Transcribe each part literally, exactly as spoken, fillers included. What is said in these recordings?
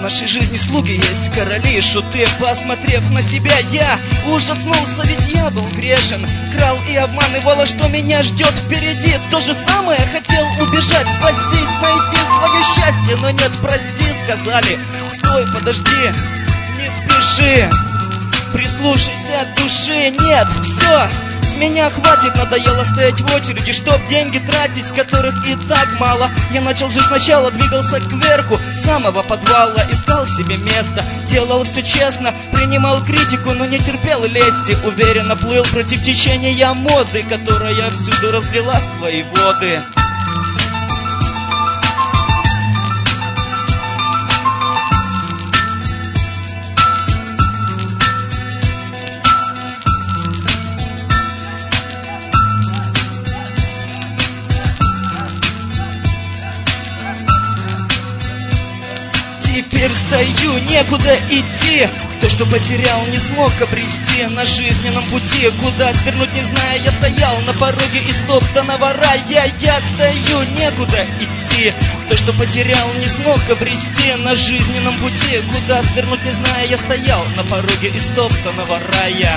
нашей жизни слуги есть короли, шуты. Посмотрев на себя, я ужаснулся, ведь я был грешен. Крал и обманывал, что меня ждет впереди. То же самое хотел убежать, спастись, найти свое счастье. Но нет, прости, сказали. Стой, подожди, не спеши, прислушайся от души. Нет, все, с меня хватит, надоело стоять в очереди, чтоб деньги тратить, которых и так мало. Я начал жить сначала, двигался кверху, с самого подвала, искал в себе место, делал все честно, принимал критику, но не терпел лести. Уверенно плыл против течения моды, которая всюду разлила свои воды. Теперь стою, некуда идти. То, что потерял, не смог обрести на жизненном пути. Куда свернуть, не зная, я стоял на пороге истоптанного рая. Я стою, некуда идти. То, что потерял, не смог обрести на жизненном пути. Куда свернуть, не зная, я стоял на пороге истоптанного рая.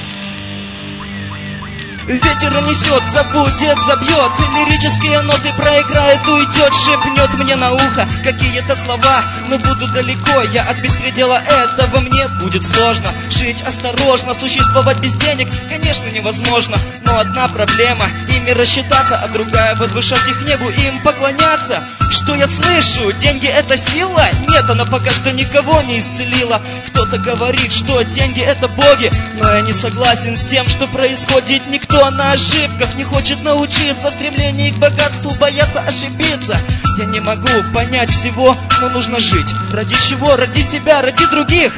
Ветер несет, забудет, забьет, лирические ноты проиграет, уйдет, шепнет мне на ухо какие-то слова. Но буду далеко я от беспредела этого, мне будет сложно жить осторожно, существовать без денег, конечно, невозможно. Но одна проблема — ими рассчитаться, а другая — возвышать их к небу, им поклоняться. Что я слышу? Деньги — это сила? Нет, она пока что никого не исцелила. Кто-то говорит, что деньги — это боги, но я не согласен с тем, что происходит. Никто на ошибках не хочет научиться, в стремлении к богатству боятся ошибиться. Я не могу понять всего, но нужно жить. Ради чего? Ради себя, ради других.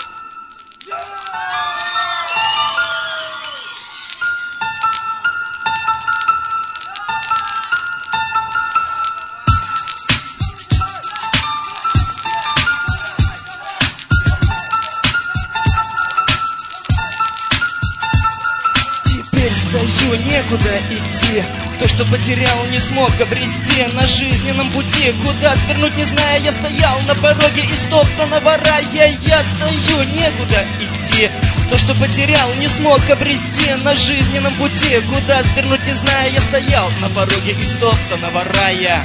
Теперь стою, некуда идти. То, что потерял, не смог обрести на жизненном пути. Куда свернуть, не зная, я стоял на пороге истоптанного рая. Я стою, некуда идти. То, что потерял, не смог обрести на жизненном пути. Куда свернуть, не зная, я стоял на пороге истоптанного рая.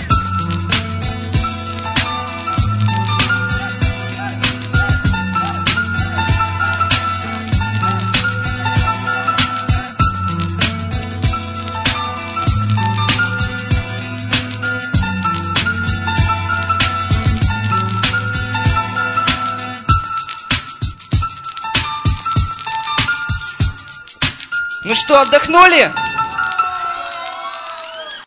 Ну что, отдохнули?